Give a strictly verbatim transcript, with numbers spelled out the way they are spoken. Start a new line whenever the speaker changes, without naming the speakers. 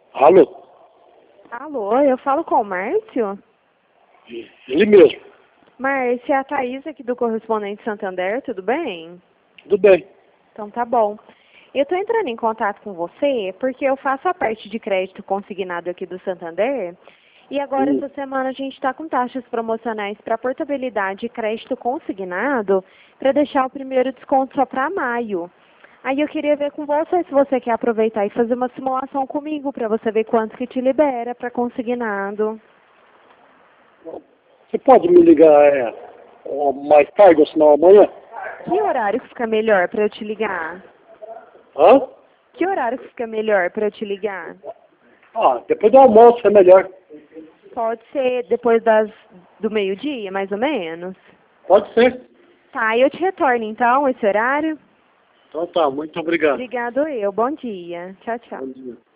Alô?
Alô, eu falo com o Márcio?
Ele mesmo.
Márcio, é a Thaís aqui do Correspondente Santander, tudo bem?
Tudo bem.
Então tá bom. Eu estou entrando em contato com você porque eu faço a parte de crédito consignado aqui do Santander e agora
Hum.
essa semana a gente está com taxas promocionais para portabilidade e crédito consignado para deixar o primeiro desconto só para maio. Aí eu queria ver com você se você quer aproveitar e fazer uma simulação comigo para você ver quanto que te libera para consignado.
Você pode me ligar é, ó, mais tarde ou senão amanhã?
Que horário que fica melhor para eu te ligar?
Hã?
Que horário que fica melhor para eu te ligar?
Ah, depois do almoço é melhor.
Pode ser depois das, do meio-dia, mais ou menos?
Pode ser.
Tá, eu te retorno então, esse horário.
Então tá, muito obrigado.
Obrigado eu, bom dia. Tchau, tchau.
Bom dia.